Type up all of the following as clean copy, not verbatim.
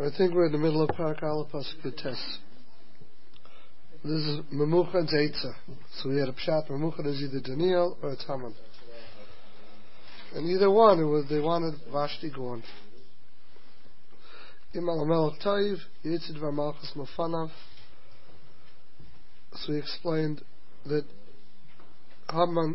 I think we're in the middle of Parak Aleph Pasuk Yutes. This is Memucha and Zeitza. So we had a pshat. Memucha is either Daniel or it's Haman. And either one, they wanted Vashti gone. Imal Melech Taiv, Yitzid Varmalchus Mafanav. So we explained that Haman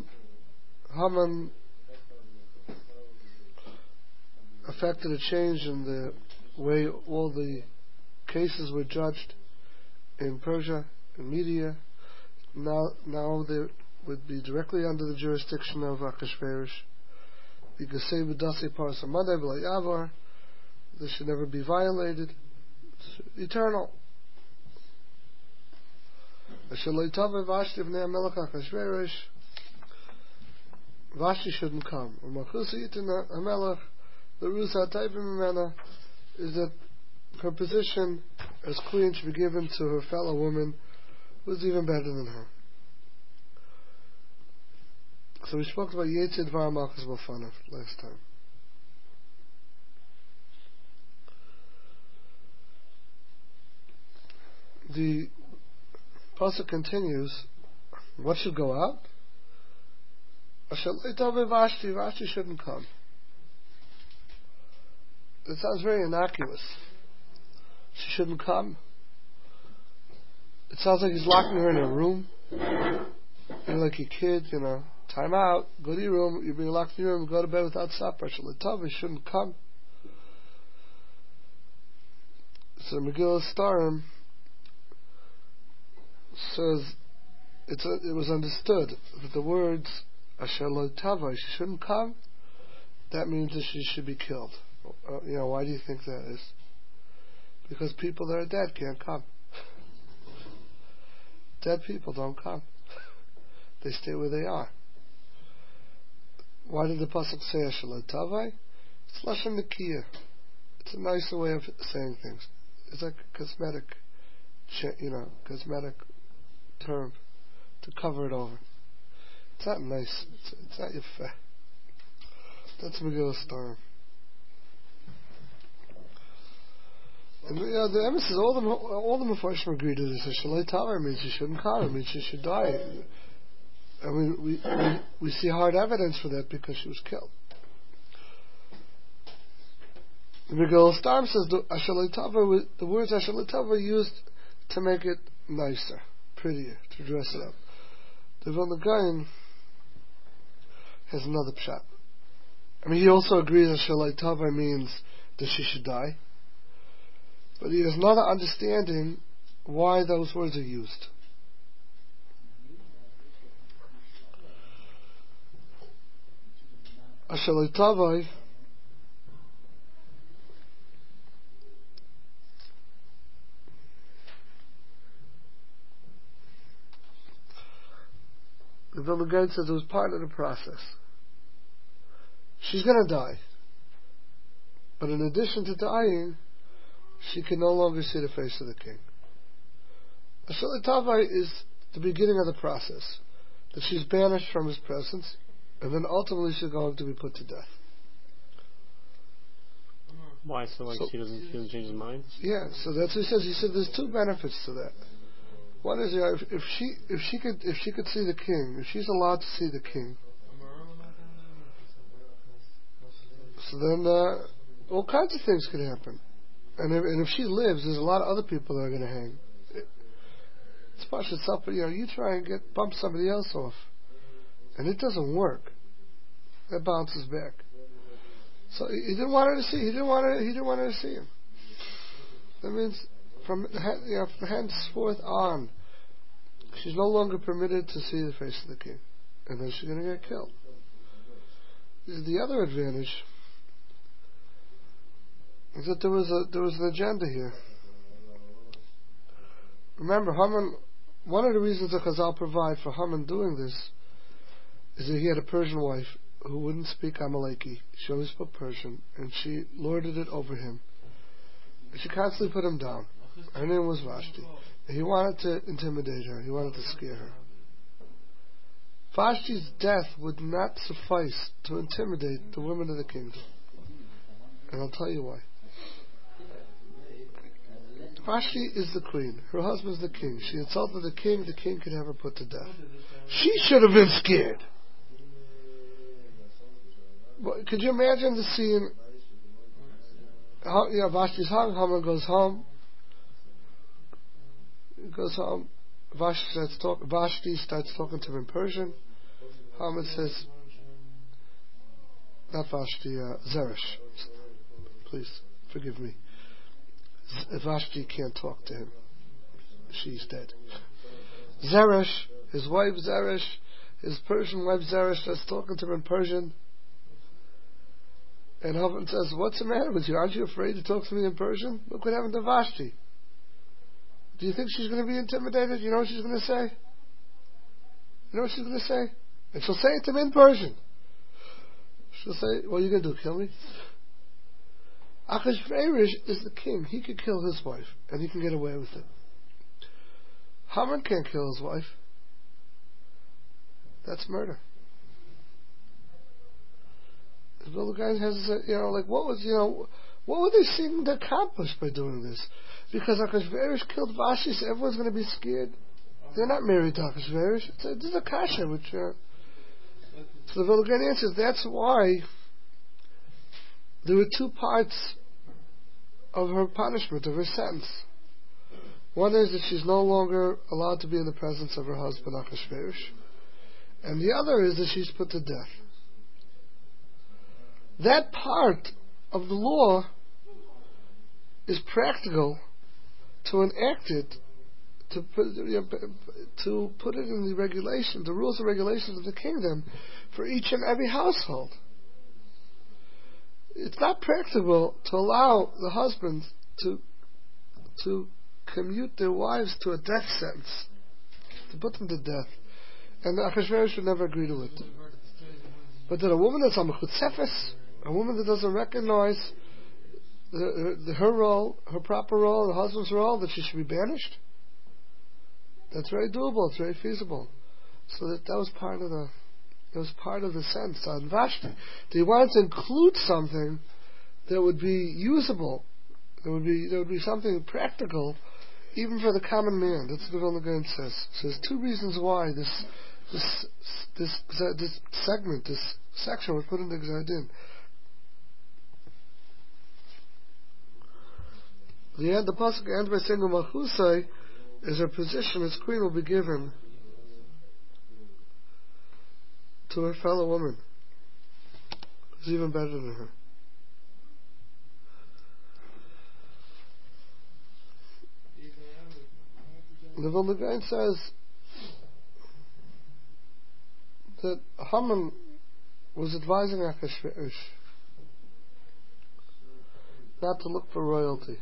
affected a change in the way all the cases were judged in Persia, in Media. Now they would be directly under the jurisdiction of Achashverosh. Because say B'dasei Parsa Madai B'lai Avar, they should never be violated. It's eternal. Vashti shouldn't come. The Rusa Taibim is that her position as queen should be given to her fellow woman who's even better than her. So we spoke about Yetzid Var Malchus Bafanav last time. The pasuk continues. What should go up? Vashti shouldn't come. It sounds very innocuous. She shouldn't come. It sounds like he's locking her in a room. You're like your kid, time out, go to your room, you're being locked in your room, go to bed without supper. She shouldn't come. So Megillah Starim says it was understood that the words Asher lo tavai, she shouldn't come, that means that she should be killed. Why do you think that is? Because people that are dead can't come. Dead people don't come. They stay where they are. Why did the pasuk say Asher lo tavai? It's lashon nekiya. It's a nicer way of saying things. It's like a cosmetic term to cover it over. It's not nice. It's not yefeh. That's Megillah Starim. And the emphasis, all the Mefarshim agree to this. Shalai Tavar means she shouldn't come. It means she should die. I mean, we see hard evidence for that because she was killed. The Megillah Starim says the words Ashalai Tavar were used to make it nicer, prettier, to dress it up. The Vilna Gaon has another pshat. I mean, he also agrees that Shalai Tavar means that she should die. But he has another understanding why those words are used. Ashalai Tavai the Vilna Gaon says it was part of the process. She's going to die. But in addition to dying, she can no longer see the face of the king. Ashalai Tavai is the beginning of the process. That she's banished from his presence, and then ultimately she's going to be put to death. Why? So she doesn't change his mind? Yeah, so that's what he says. He said there's two benefits to that. One is if she could see the king, if she's allowed to see the king, so then all kinds of things could happen. And if she lives, there's a lot of other people that are going to hang. It's much itself, but you try and bump somebody else off, and it doesn't work. That bounces back. So he didn't want her to see. He didn't want her to see him. That means from henceforth on, she's no longer permitted to see the face of the king, and then she's going to get killed. The other advantage is that there was an agenda here. Remember, Haman. One of the reasons that Chazal provide for Haman doing this is that he had a Persian wife who wouldn't speak Amaleki. She only spoke Persian, and she lorded it over him. And she constantly put him down. Her name was Vashti. And he wanted to intimidate her. He wanted to scare her. Vashti's death would not suffice to intimidate the women of the kingdom. And I'll tell you why. Vashti is the queen. Her husband's the king. She insulted the king could have her put to death. She should have been scared. But could you imagine the scene? Vashti's hung, Haman goes home. Vashti starts talking to him in Persian. Haman says, not Vashti, Zeresh. Please, forgive me. Vashti can't talk to him. She's dead. Zeresh, his wife Zeresh, his Persian wife Zeresh, starts talking to him in Persian. And Haman says, what's the matter with you? Aren't you afraid to talk to me in Persian? Look what happened to Vashti. Do you think she's going to be intimidated? You know what she's going to say? You know what she's going to say? And she'll say it to him in Persian. She'll say, what are you going to do, kill me? Achashverosh is the king. He could kill his wife, and he can get away with it. Haman can't kill his wife. That's murder. The little guy has, what were they seeking to accomplish by doing this? Because Achashverosh killed Vashti, so everyone's going to be scared. They're not married to Achashverosh. This is a kasha, which. So the Vilna Gaon answers, that's why there were two parts of her punishment, of her sentence. One is that she's no longer allowed to be in the presence of her husband Achashverosh, and the other is that she's put to death. That part of the law is practical to enact it, to put it in the regulations, the rules and regulations of the kingdom for each and every household. It's not practical to allow the husbands to commute their wives to a death sentence, to put them to death. And Achashverosh would never agree to it. But that a woman that's on mechutzefes, a woman that doesn't recognize her role, her proper role, the husband's role, that she should be banished, that's very doable, it's very feasible. So that was part of the sense on Vashti. They wanted to include something that would be usable, there would be something practical, even for the common man. That's what the Vilna Gaon says. So there's two reasons why this segment, this section was put in the Gzar Din. The pasuk ends by saying, "Malchusai," is her position as queen will be given to her fellow woman, who's even better than her. The Vilna Gaon says that Haman was advising Achashverosh not to look for royalty.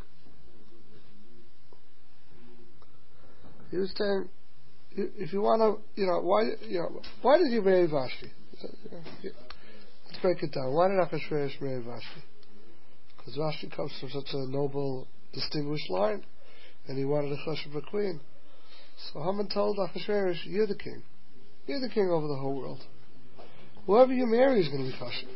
He was saying, if you want to, why did you marry Vashti? Let's break it down. Why did Achashverosh marry Vashti? Because Vashti comes from such a noble, distinguished line, and he wanted a chashuv queen. So Haman told Achashverosh, you're the king. You're the king over the whole world. Whoever you marry is going to be chashuv.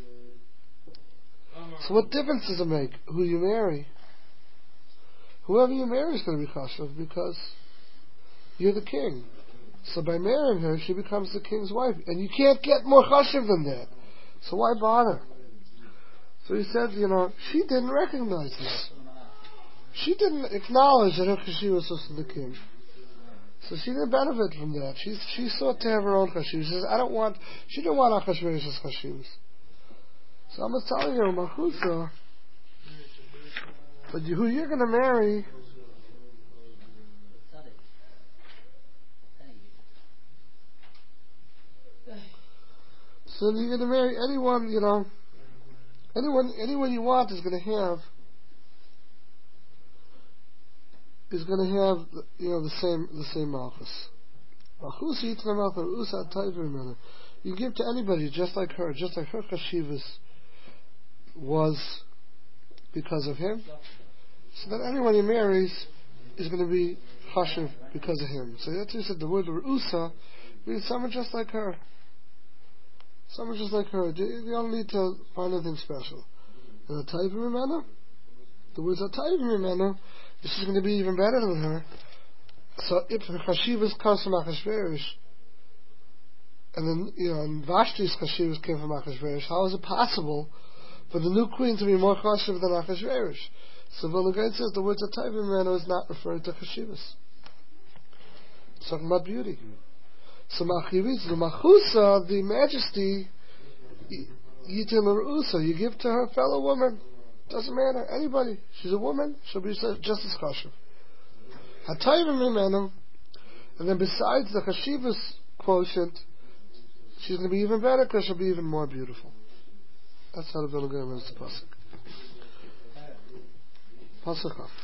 So what difference does it make who you marry? Whoever you marry is going to be chashuv because you're the king. So by marrying her, she becomes the king's wife. And you can't get more chashuv than that. So why bother? So he said, she didn't recognize this. She didn't acknowledge that her kashiva was also the king. So she didn't benefit from that. She sought to have her own kashiva. She says, she didn't want Achashverosh's kashivas. So I'm just telling you, Machusa, but who you're going to marry, so you're going to marry anyone, anyone you want is going to have the same malchus. You give to anybody just like her kashivas was because of him. So that anyone he marries is going to be chashuv because of him. So that's why he said the word Usa means someone just like her. Someone just like her. You don't need to find anything special. And the words Atayv Mimena she's going to be even better than her. So if her chashivas comes from Achashverosh, and then, and Vashti's chashivas came from Achashverosh, how is it possible for the new queen to be more chashiv than Achashverosh? So Vilna Gaon says the words of Taiva Mimenu is not referring to chashivas. It's talking about beauty. So Machiritz, the Machusa, the majesty, Yitin L'Ru'usa, you give to her fellow woman. Doesn't matter, anybody. She's a woman, she'll be just as chashiv. Hatayvim Mimenu, and then besides the chashivas quotient, she's going to be even better because she'll be even more beautiful. That's how the Vilna Gaon learns the pasuk. Pasuk Chaf.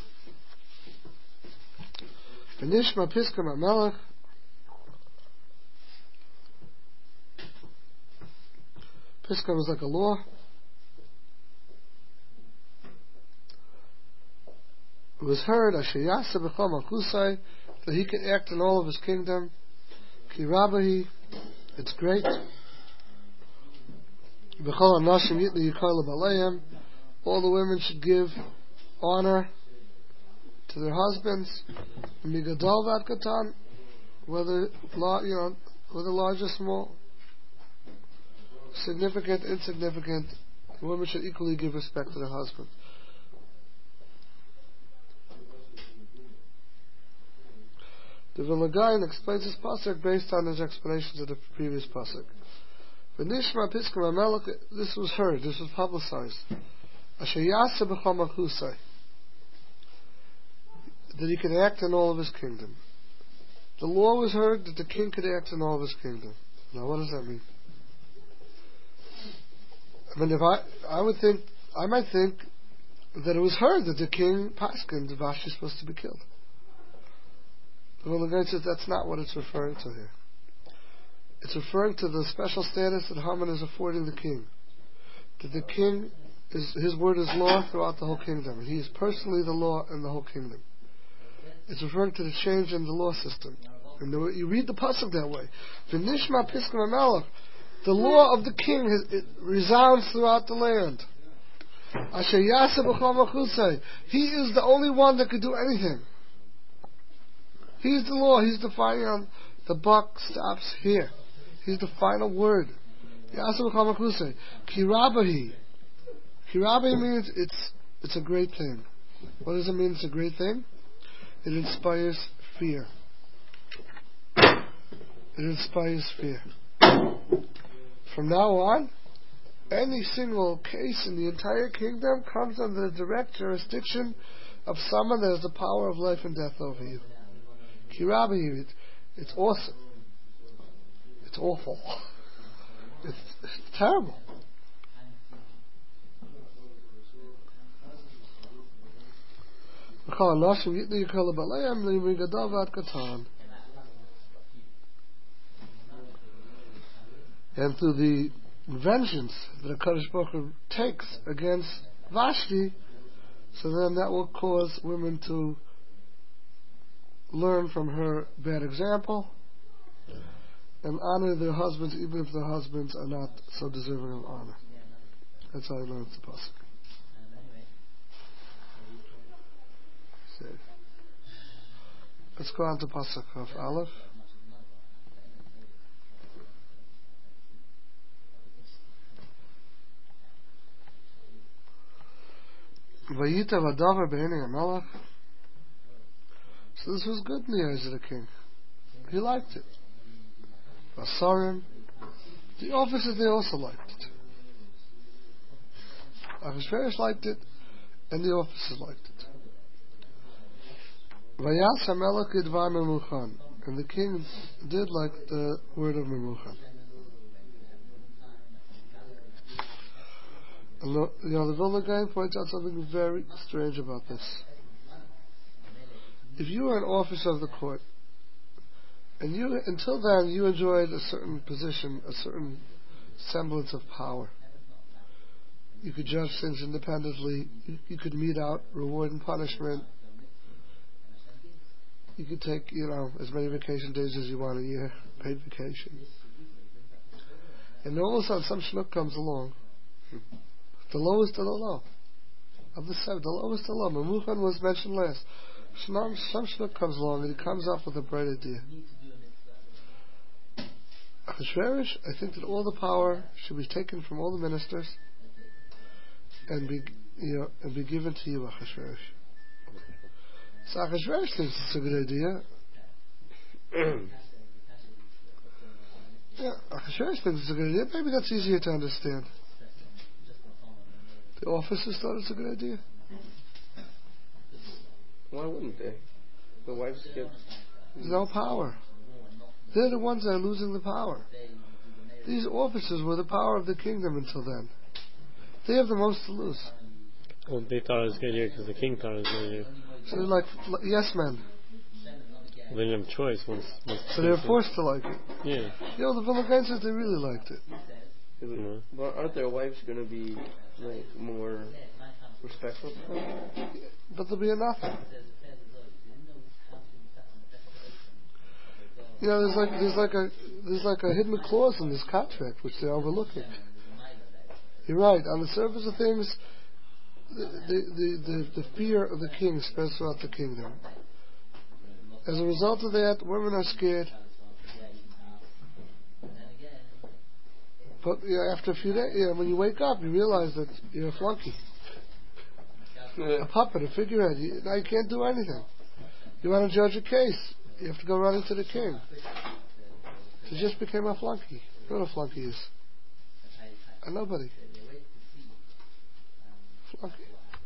V'nishma Piskam HaMelech. Piskam is like a law. It was heard Asher Yasa B'chol Malchusai, that he could act in all of his kingdom. Ki Rabahi, it's great. B'chol Anashim Yitli Yikol B'aleim, all the women should give honor to their husbands. Migadol Vad Katan, whether large or small, significant, insignificant, women should equally give respect to their husband. The Vilna Gaon explains this pasuk based on his explanations of the previous pasuk. V'nishma Piskam HaMelech, this was heard, this was publicized. Asher Yasa B'chol Malchusai, that he could act in all of his kingdom. The law was heard that the king could act in all of his kingdom. Now, what does that mean? I mean, I might think that it was heard that the king paskined that Vashti is supposed to be killed. The Vilna Gaon says that's not what it's referring to here. It's referring to the special status that Haman is affording the king. That the king, his word is law throughout the whole kingdom. He is personally the law in the whole kingdom. It's referring to the change in the law system. And you read the pasuk that way. V'nishma Piskam HaMelech, the law of the king it resounds throughout the land. Asher Yasa B'chol Malchusai, he is the only one that could do anything. He's the law. He's the final. The buck stops here. He's the final word. Yasa B'chol Malchusai. Kirabahi. Kirabahi means it's a great thing. What does it mean? It's a great thing. It inspires fear. It inspires fear. From now on, any single case in the entire kingdom comes under the direct jurisdiction of someone that has the power of life and death over you. Kirabahi, it's awesome. It's awful. It's terrible. And through the vengeance that HaKadosh Baruch Hu takes against Vashti, so then that will cause women to learn from her bad example and honor their husbands even if their husbands are not so deserving of honor. That's how I learned the pasuk. Let's go on to pasuk of Aleph. Vayita v'davar b'nei HaMelech. So this was good in the eyes of the king. He liked it. Vasarim, the officers, they also liked it. Achashverosh liked it, and the officers liked it. Vayas HaMelech idvar Memuchan, and the king did like the word of Memuchan. And the Vilna Gaon points out something very strange about this. If you were an officer of the court, and you until then you enjoyed a certain position, a certain semblance of power, you could judge things independently, you could mete out reward and punishment, you could take, as many vacation days as you want a year, paid vacation. And all of a sudden some schnook comes along. The low is to the low. of the seven, the lowest of low. Memuchan was mentioned last. Some Shlomo comes along and he comes up with a bright idea. Achashverosh, I think that all the power should be taken from all the ministers and be given to you, Achashverosh. So Achashverosh thinks it's a good idea. Yeah, Achashverosh thinks it's a good idea. Maybe that's easier to understand. The officers thought it's a good idea. Why wouldn't they? The wives get... There's no power. They're the ones that are losing the power. These officers were the power of the kingdom until then. They have the most to lose. Well, they thought it was a good idea because the king thought it was a good idea. So they're like yes men. They didn't have a choice once So they were forced to like it. Yeah. You know, the Vilna they really liked it. But aren't their wives going to be like more respectful to them? But there'll be nothing. You know, there's like a hidden clause in this contract which they're overlooking. You're right. On the surface of things, the fear of the king spreads throughout the kingdom. As a result of that, women are scared. But after a few days, when you wake up, you realize that you're a flunky, a puppet, a figurehead. Now you can't do anything. You want to judge a case, you have to go running to the king. So you just became a flunky. You know what a flunky is? A nobody. Flunky.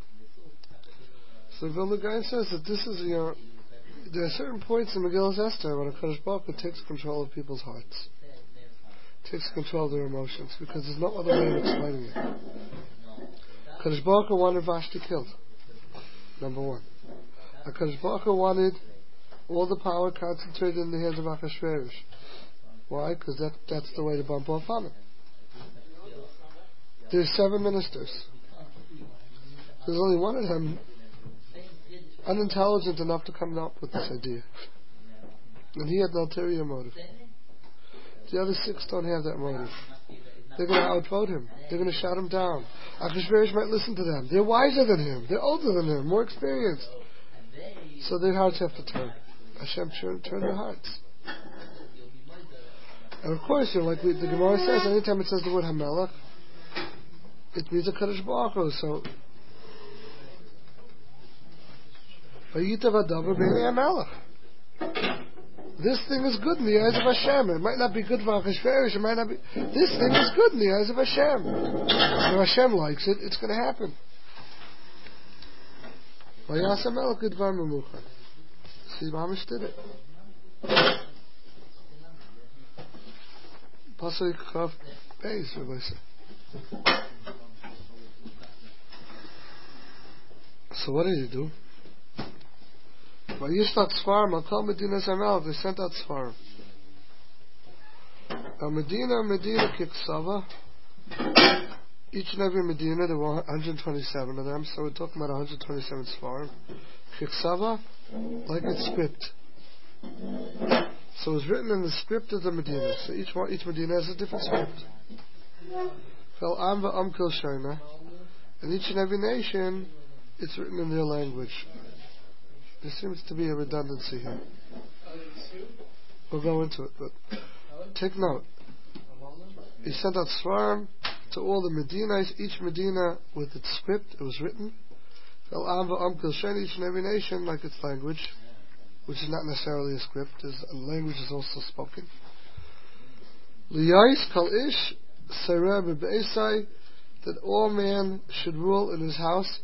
So Vilna Gaon says that this is, there are certain points in Megillas Esther when a Kadosh Baruch Hu takes control of people's hearts, takes control of their emotions, because there's no other way of explaining it. Kadosh Baruch Hu wanted Vashti killed. Number one. Kadosh Baruch Hu wanted all the power concentrated in the hands of Achashverosh. Why? Because that's the way to bump off Haman. There's 7 ministers. There's only one of them unintelligent enough to come up with this idea. And he had an ulterior motive. The other 6 don't have that motive. They're going to outvote him. They're going to shout him down. Achashverosh might listen to them. They're wiser than him. They're older than him. More experienced. So their hearts have to turn. Hashem turn their hearts. And of course, like the Gemara says, anytime it says the word Hamelach, it means a Kadosh Baruch Hu. So, this thing is good in the eyes of Hashem. It might not be good for Achashverosh. It might not be. This thing is good in the eyes of Hashem. If Hashem likes it, it's going to happen. See, Mamish did it. Pasuk Chav Beis, Rabbi said. So what did he do? Vayishlach Sfarim al kol Medinas Hamelach. They sent out Sfarim. Medina Kiksava. Each and every Medina, there were 127 of them, so we're talking about 127 Sfarim. Kiksava, like its script. So it was written in the script of the Medina. So each Medina has a different script. Fel Am v'Am Kil Shona. And each and every nation, it's written in their language. There seems to be a redundancy here. We'll go into it, but take note. He sent out Sfarim to all the Medinas, each Medina with its script. It was written. Fel Am v'Am Kil Shona, each and every nation like its language, which is not necessarily a script. A language is also spoken. Liyais kal ish sareh b'be'esai, that all man should rule in his house.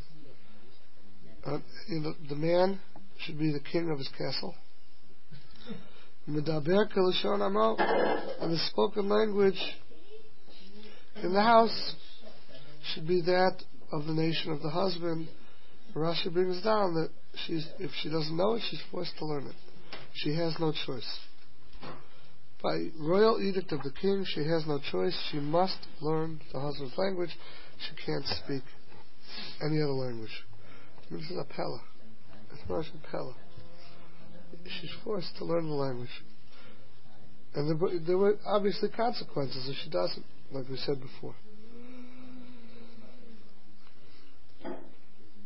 The man should be the king of his castle. Medaber k'lashon amo, and the spoken language in the house should be that of the nation of the husband. Rashi brings down that if she doesn't know it, she's forced to learn it. She has no choice. By royal edict of the king, she has no choice. She must learn the husband's language. She can't speak any other language. This is a Pella. It's not a Pella. She's forced to learn the language. And there were obviously consequences if she doesn't, like we said before.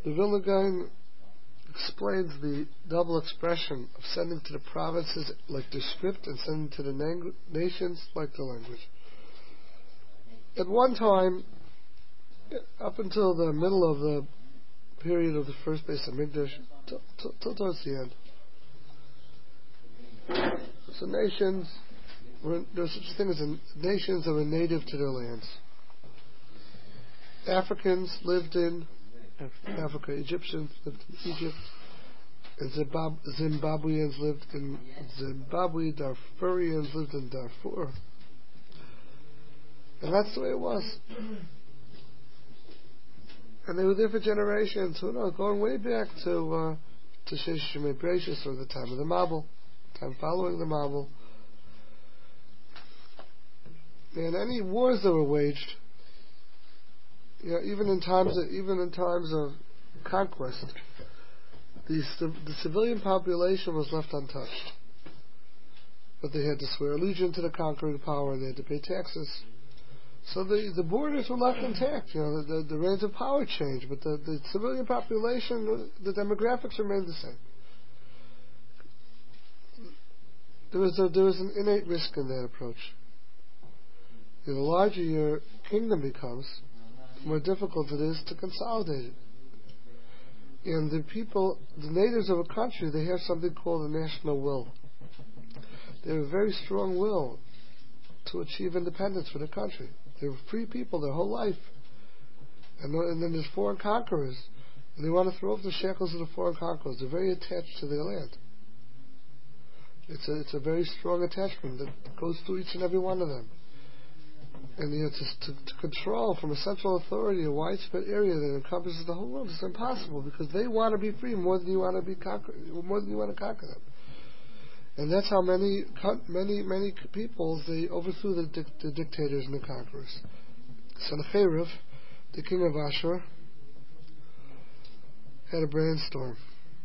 The Vilna Gaon explains the double expression of sending to the provinces like the script and sending to the nations like the language. At one time, up until the middle of the period of the first Beis Hamikdash, till towards the end, so nations, there's such a thing as nations that were native to their lands. Africans lived in Africa, Egyptians lived in Egypt, and Zimbabweans lived in Zimbabwe, Darfurians lived in Darfur. And that's the way it was. And they were there for generations, who knows, going way back to Sheish Shemei Bereshis, or the time of the Mabul, time following the Mabul. And any wars that were waged, even in times of conquest, the civilian population was left untouched. But they had to swear allegiance to the conquering power, and they had to pay taxes. So the borders were left intact. The reins of power changed, but the civilian population, the demographics remained the same. There was an innate risk in that approach. The larger your kingdom becomes, the more difficult it is to consolidate it. And the people, the natives of a country, they have something called a national will. They have a very strong will to achieve independence for the country. They were free people their whole life. And then there's foreign conquerors, and they want to throw off the shackles of the foreign conquerors. They're very attached to their land. It's a very strong attachment that goes through each and every one of them. And to control from a central authority a widespread area that encompasses the whole world is impossible, because they want to be free more than you want to be more than you want to conquer them. And that's how many peoples they overthrew the dictators and the conquerors. Sennacherib, the king of Ashur, had a brainstorm.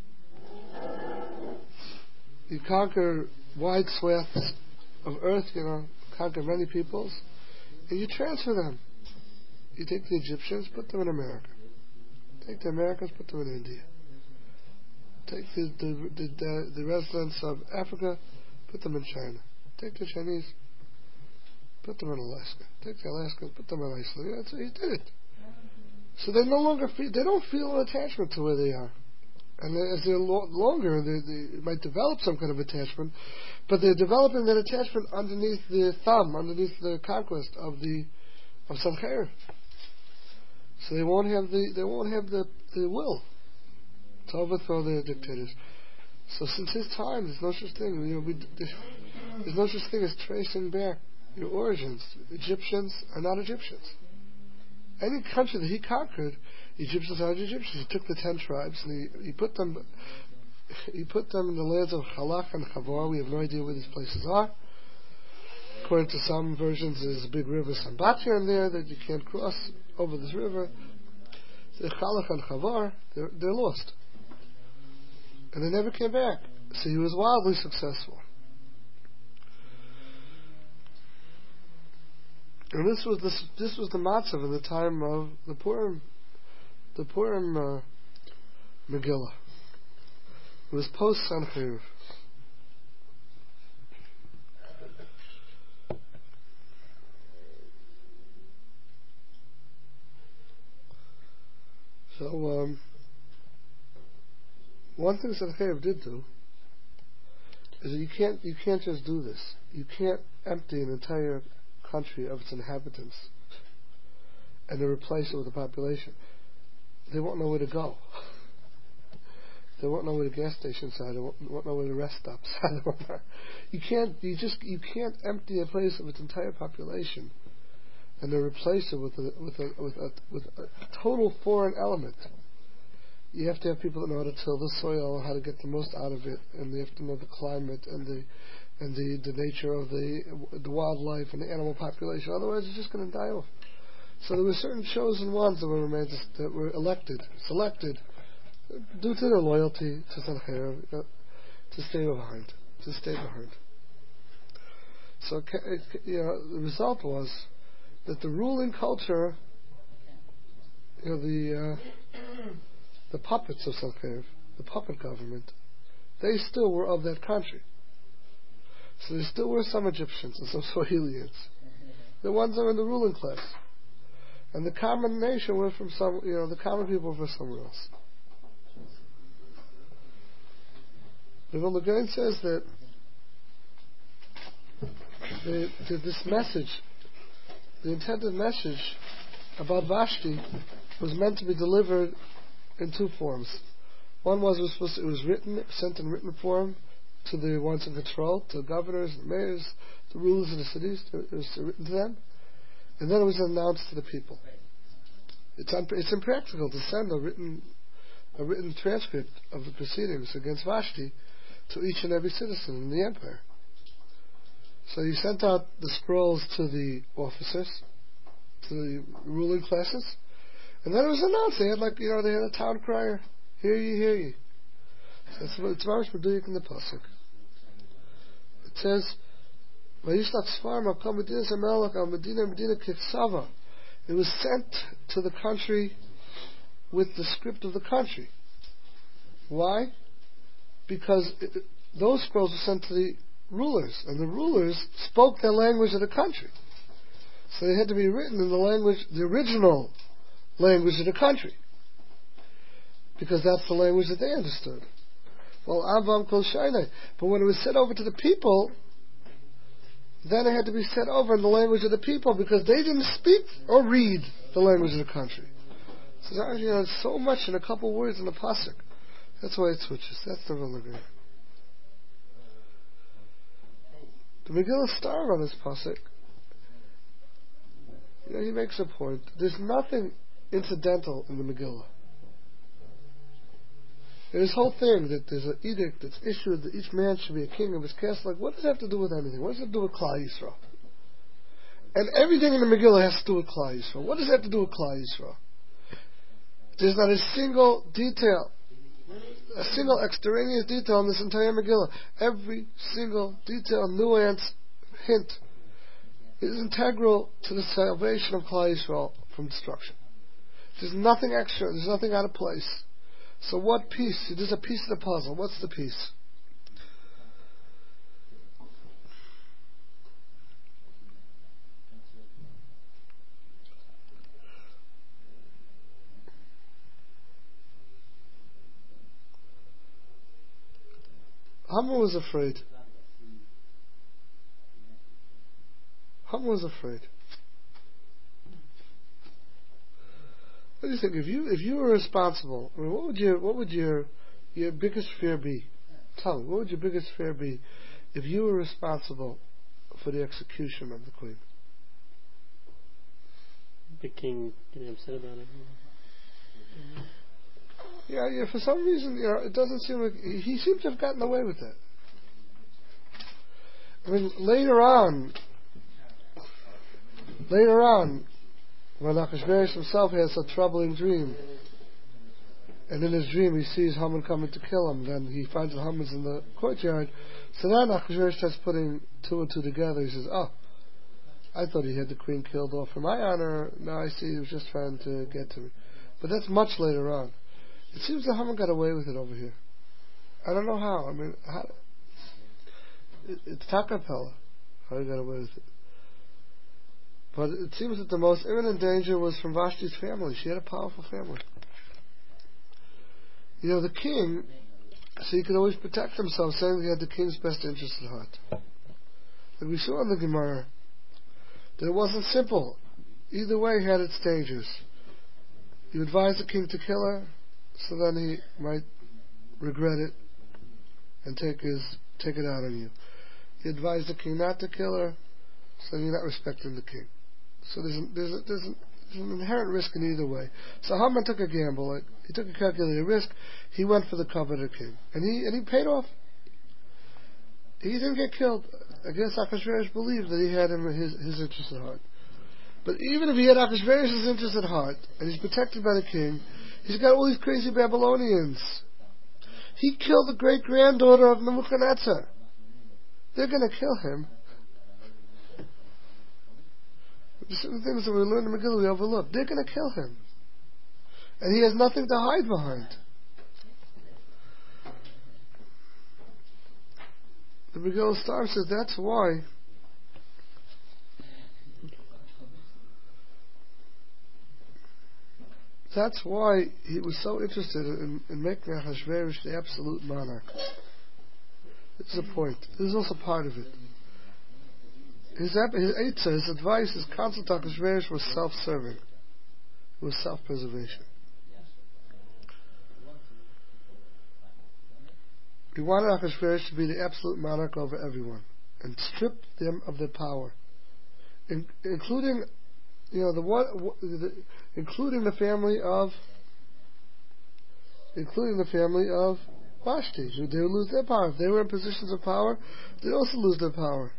You conquer wide swaths of earth, conquer many peoples, and you transfer them. You take the Egyptians, put them in America. Take the Americans, put them in India. Take the residents of Africa, put them in China. Take the Chinese, put them in Alaska. Take the Alaskans, put them in Iceland. That's he did it. So they no longer they don't feel an attachment to where they are. And as they're longer, they might develop some kind of attachment, but they're developing that attachment underneath the thumb, underneath the conquest of Sennacherib. So they won't have the will to overthrow their dictators. So since his time, there's no such thing. There's no such thing as tracing back your origins. Egyptians are not Egyptians. Any country that he conquered, Egyptians are Egyptians. He took the 10 tribes and he put them in the lands of Halach and Chavar. We have no idea where these places are. According to some versions, there's a big river Sambatya in there that you can't cross over this river. The Halach and Chavar, they're lost. And they never came back. So he was wildly successful. And this was the matzav in the time of the Purim Megillah. It was post Sennacherib. So one thing Sennacherib did do is that you can't just do this. You can't empty an entire country of its inhabitants and then replace it with a population. They won't know where to go. They won't know where the gas stations are. They won't know where the rest stops are. You can't empty a place of its entire population and then replace it with a total foreign element. You have to have people that know how to till the soil, how to get the most out of it, and they have to know the climate and the nature of the wildlife and the animal population. Otherwise, it's just going to die off. So there were certain chosen ones that were selected, due to their loyalty to Sennacherib, to stay behind. So the result was that the ruling culture, the the puppets of Sanchev, the puppet government, they still were of that country. So there still were some Egyptians and some Swahilians. The ones that were in the ruling class. And the common nation were from the common people were somewhere else. The Vilna Gaon says that this message, the intended message about Vashti, was meant to be delivered in two forms. One was it was written, sent in written form to the ones in control, to the governors, the mayors, the rulers of the cities. It was written to them, and then it was announced to the people. It's impractical to send a written transcript of the proceedings against Vashti to each and every citizen in the empire. So he sent out the scrolls to the officers, to the ruling classes, and then it was announced. They had a town crier. Hear ye, hear ye. So it's Mamash Meduyik in the pasuk. It says, "Vayishlach Sfarma kol medinas hamelech al medina kiksava." It was sent to the country with the script of the country. Why? Because those scrolls were sent to the rulers, and the rulers spoke the language of the country. So they had to be written in the original language of the country, because that's the language that they understood. Well, Avam Kol Shainai. But when it was sent over to the people, then it had to be sent over in the language of the people, because they didn't speak or read the language of the country. So there's so much in a couple words in the pasuk. That's why it switches. That's the Vilna Gaon. The Megillah started on this pasuk. He makes a point. There's nothing incidental in the Megillah. This whole thing that there's an edict that's issued that each man should be a king of his castle. What does that have to do with anything? What does it have to do with Klal Yisrael? And everything in the Megillah has to do with Klal Yisrael. What does that have to do with Klal Yisrael? There's not a single detail, a single extraneous detail in this entire Megillah. Every single detail, nuance, hint is integral to the salvation of Klal Yisrael from destruction. There's nothing extra. There's nothing out of place. So what piece? There's a piece of the puzzle. What's the piece? Haman was afraid. Haman was afraid. What do you think? If you were responsible, I mean, what would your biggest fear be? Tell me, what would your biggest fear be if you were responsible for the execution of the queen? The king getting upset about it. Yeah. For some reason, it doesn't seem like he seems to have gotten away with that. I mean, later on, when Achashverosh himself has a troubling dream, and in his dream he sees Haman coming to kill him, then he finds that Haman's in the courtyard. So then Achashverosh starts putting two and two together. He says, "Oh, I thought he had the queen killed off for my honor. Now I see he was just trying to get to me." But that's much later on. It seems that Haman got away with it over here. I don't know how. I mean, it's Takapella how he got away with it. But it seems that the most imminent danger was from Vashti's family. She had a powerful family. The king, so he could always protect himself, saying he had the king's best interest at heart. Like we saw in the Gemara, that it wasn't simple. Either way had its dangers. You advise the king to kill her, so then he might regret it and take it out on you. You advise the king not to kill her, so you're not respecting the king. So there's an inherent risk in either way. So Haman took a gamble. He took a calculated risk. He went for the coveted king, and he paid off. He didn't get killed. I guess Achashverosh believed that he had his interest at heart. But even if he had Achashverosh's interest at heart, and he's protected by the king, he's got all these crazy Babylonians. He killed the great granddaughter of Nebuchadnezzar. They're going to kill him. There's certain things that we learn in Megillah we overlook. They're going to kill him. And he has nothing to hide behind. the Megillah starts says that's why he was so interested in making Ahasuerus the absolute monarch. This is a point. This is also part of it. His eitzah, his advice, his counsel to Ahasuerus was self-serving. It was self-preservation. He wanted Ahasuerus to be the absolute monarch over everyone and strip them of their power, including, including the family of Vashti. They would lose their power. If they were in positions of power, they'd also lose their power.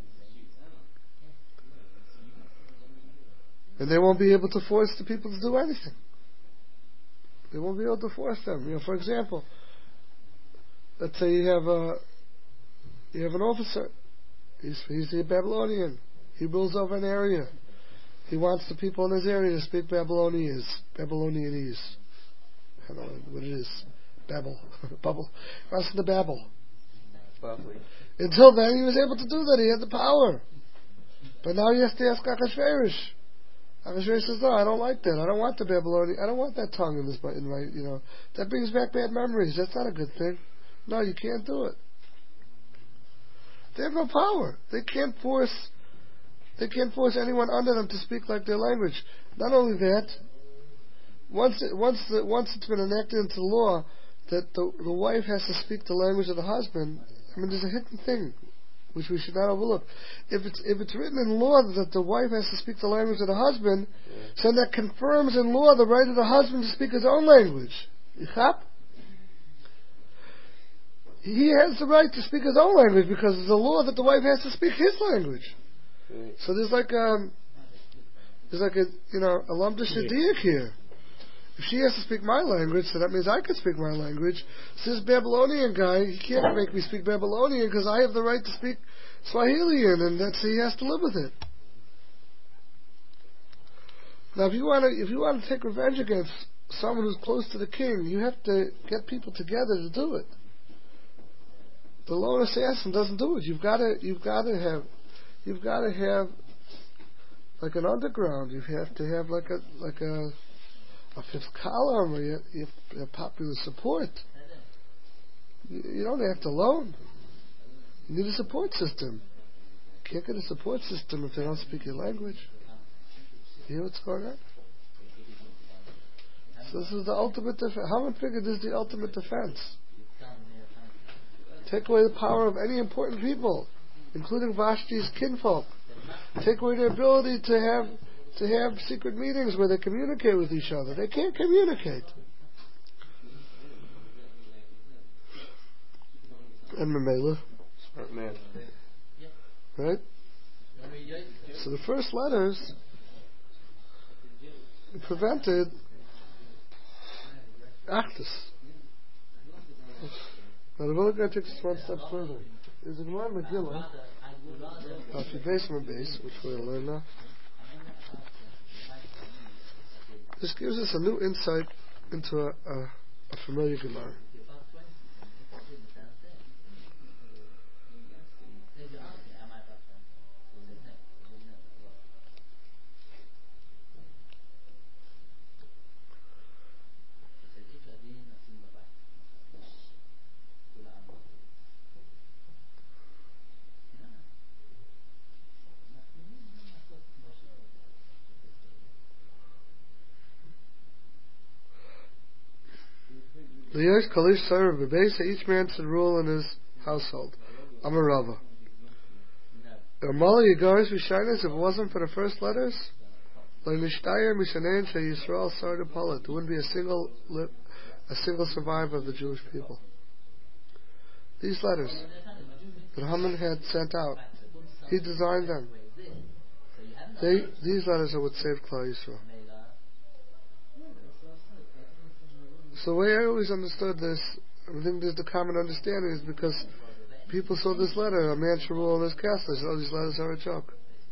And they won't be able to force the people to do anything. They won't be able to force them. For example, let's say you have an officer. He's a Babylonian. He rules over an area. He wants the people in his area to speak Babylonianese. I don't know what it is. Bubble. He wants them to babble. Until then, he was able to do that. He had the power. But now he has to ask Ahasuerus. Ahasuerus says, no, I don't like that. I don't want the Babylonian. I don't want that tongue in my. That brings back bad memories. That's not a good thing. No, you can't do it. They have no power. They can't force anyone under them to speak like their language. Not only that, once it's been enacted into law that the wife has to speak the language of the husband, there's a hidden thing which we should not overlook. If it's written in law that the wife has to speak the language of the husband, so that confirms in law the right of the husband to speak his own language. He has the right to speak his own language because it's a law that the wife has to speak his language. So there's like a lump shadiach here. If she has to speak my language, so that means I can speak my language. So this Babylonian guy, he can't make me speak Babylonian because I have the right to speak Swahilian, and he has to live with it. Now, if you want to take revenge against someone who's close to the king, you have to get people together to do it. The lone assassin doesn't do it. You've got to have like an underground. You have to have like a fifth column, or you have popular support. You don't act alone. You need a support system. You can't get a support system if they don't speak your language. You hear what's going on? So this is the ultimate defense. Haman figured this is the ultimate defense. Take away the power of any important people, including Vashti's kinfolk. Take away their ability to have secret meetings where they communicate with each other. They can't communicate. And Mamela. Smart man. Right? So the first letters prevented Actus. Now the Vilna takes us one step further. There's a Gemara Megillah, base, which we'll learn now. This gives us a new insight into a familiar Gemara. Each man should rule in his household. Amarava. If it wasn't for the first letters, there wouldn't be a single survivor of the Jewish people. These letters that Haman had sent out, he designed them. These letters are what saved Klal Yisrael. So the way I always understood this, I think there's the common understanding, is because people saw this letter, a man should rule in his castle. They said, these letters are a joke.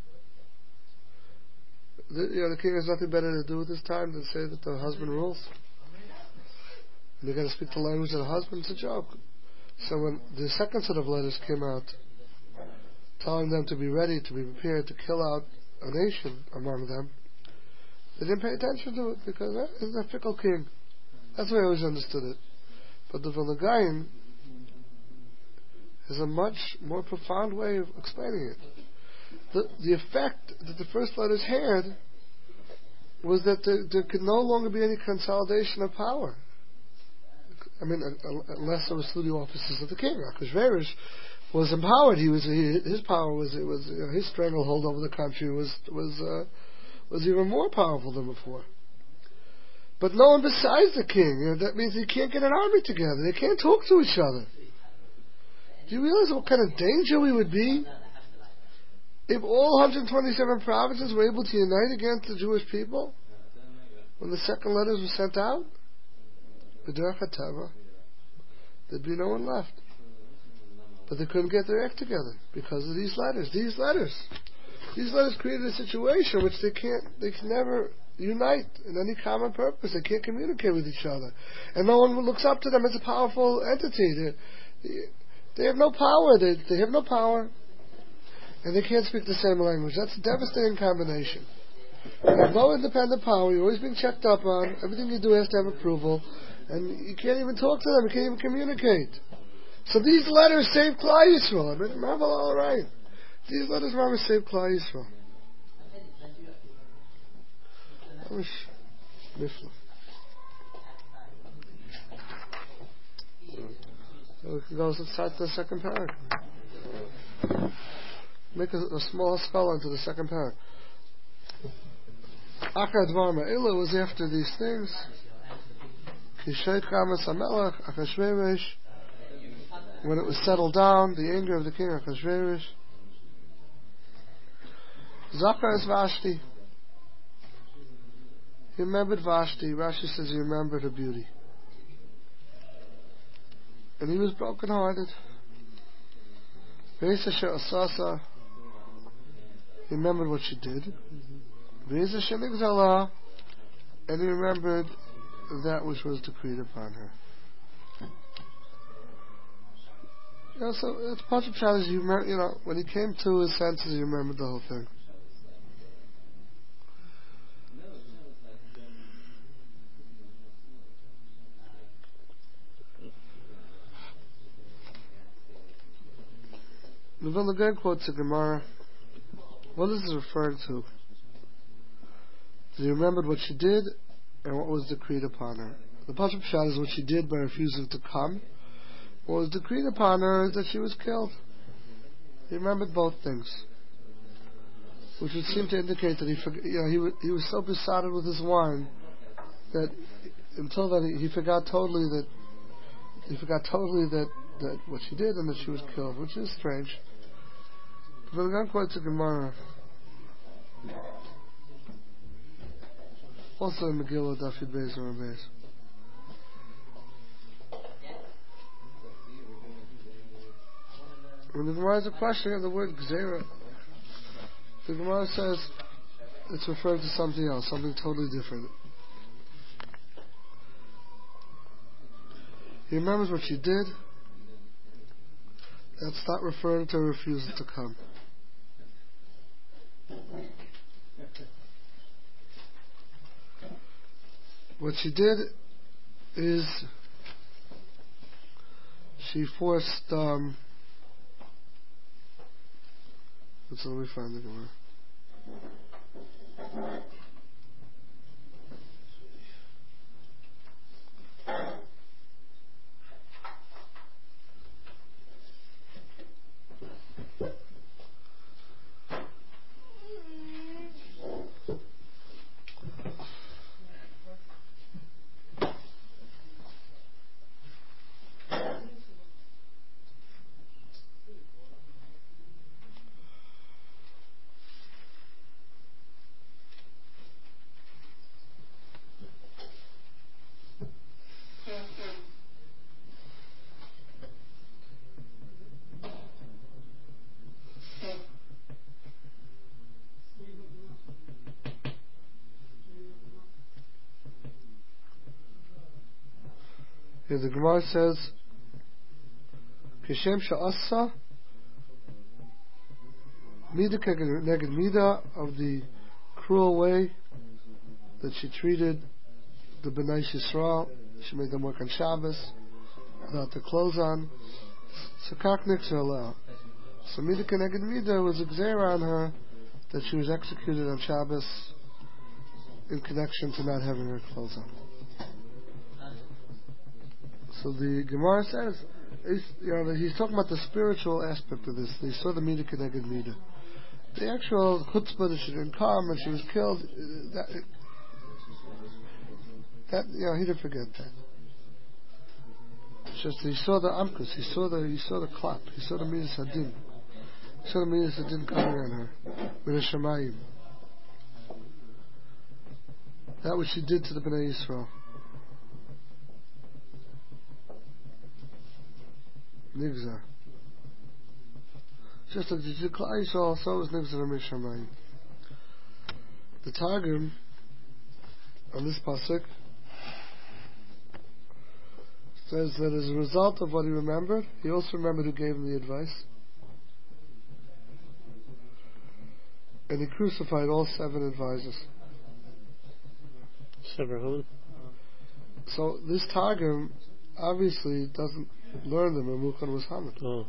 The king has nothing better to do with his time than say that the husband rules. And they're going to speak the language of the husband. It's a joke. So when the second set of letters came out, telling them to be ready, to be prepared to kill out a nation among them, they didn't pay attention to it because he's a fickle king. That's the way I always understood it. But the Vilna Gaon is a much more profound way of explaining it. The effect that the first letters had was that there could no longer be any consolidation of power. I mean, unless there was through the offices of the king. Achashverosh was empowered. His power was his stranglehold over the country was even more powerful than before. But no one besides the king. That means he can't get an army together. They can't talk to each other. Do you realize what kind of danger we would be if all 127 provinces were able to unite against the Jewish people when the second letters were sent out? B'derech HaTeva, there'd be no one left. But they couldn't get their act together because of these letters. These letters created a situation which they can never unite in any common purpose. They can't communicate with each other. And no one looks up to them as a powerful entity. They have no power. They have no power. And they can't speak the same language. That's a devastating combination. You have no independent power. You're always being checked up on. Everything you do has to have approval. And you can't even talk to them. You can't even communicate. So these letters saved Klal Yisrael. I mean, remember, all right. These letters, remember, saved Klal Yisrael. So we can go inside the second paragraph. Make a small skull into the second paragraph. Achad Varma Ela was after these things. Kishay Chamas HaMelech Achashverosh. When it was settled down, the anger of the king Achashverosh. Zachar is Vashti. He remembered Vashti. Rashi says he remembered her beauty. And he was broken-hearted. Ve'ez asher asasa. He remembered what she did. Ve'ez asher nigzala. And he remembered that which was decreed upon her. So it's part of challenge. When he came to his senses, he remembered the whole thing. The Vilna Gaon quotes a Gemara. What is this referring to? He remembered what she did and what was decreed upon her. The Pasuk Pshat is what she did by refusing to come. What was decreed upon her is that she was killed. He remembered both things, which would seem to indicate that he was so besotted with his wine that until then he forgot totally that what she did and that she was killed, which is strange. But we're going to quote the Gemara. Also in Megillah, Daf Yud Beis or Beis. When the Gemara has a question of the word Gzeira, the Gemara says it's referring to something else, something totally different. He remembers what she did. That's not referring to her refusal to come. What she did is she forced. So let me find the Gemara. Here the Gemara says, Kishem Sha'asa Mida Neged Mida, of the cruel way that she treated the Bnei Yisrael. She made them work on Shabbos without their clothes on. So Kach Nixer Alel. So Mida Neged Mida was a gzeira on her that she was executed on Shabbos in connection to not having her clothes on. So the Gemara says, he's talking about the spiritual aspect of this. He saw the Mida Keneged Mida. The actual chutzpah that she didn't come and she was killed, that he didn't forget that. It's just he saw the amkus, he saw the clap, he saw the Midas Hadin. He saw the Midas Hadin coming on her. Midas Shamayim. That what she did to the Bnei Yisrael. Nigzar. Just like the Klal Yisrael, so was Nigzar Midas Shamayim. The Targum on this pasuk says that as a result of what he remembered, he also remembered who gave him the advice. And he crucified all 7 advisors. So this Targum obviously doesn't learn them when Muchan was Hamid. Oh.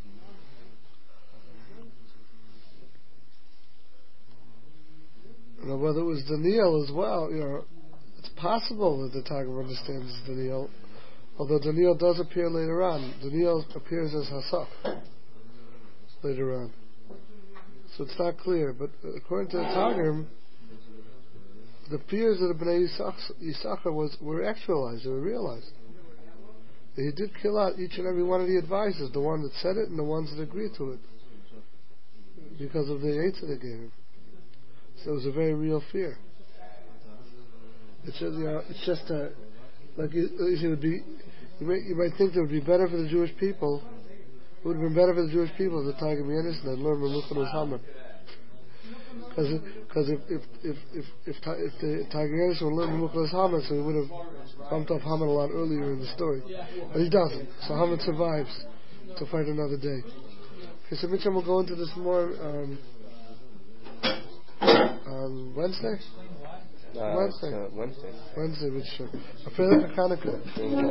Now whether it was Daniel as well, it's possible that the Targum understands Daniel, although Daniel does appear later on. Daniel appears as Hasach later on. So it's not clear, but according to the Targum, the fears of the Bnei Yisachar were actualized, they were realized. He did kill out each and every one of the advisors, the one that said it and the ones that agreed to it, because of the aids that they gave him. So it was a very real fear. It's just like it would be. You might think it would be better for the Jewish people. It would have been better for the Jewish people if the Targum Yenis had learned Menuchan was Haman. Because if the Targum Yenis would learn Menuchan was Haman, so he would have bumped off Haman a lot earlier in the story. But he doesn't. So Haman survives to fight another day. Okay, so Mitchell will go into this more on Wednesday. Wednesday. Wednesday, which I feel like I kind of could.